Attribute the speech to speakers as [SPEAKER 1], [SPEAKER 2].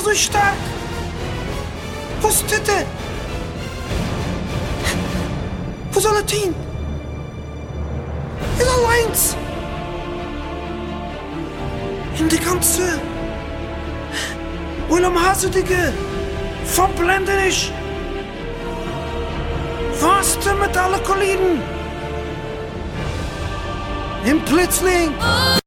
[SPEAKER 1] so stark? Wo ist Titte? Wo soll er hin? Ist allein. In die ganze Willem Hasedige verblenden ich. Was denn mit alle Kollegen? Im Plötzlich.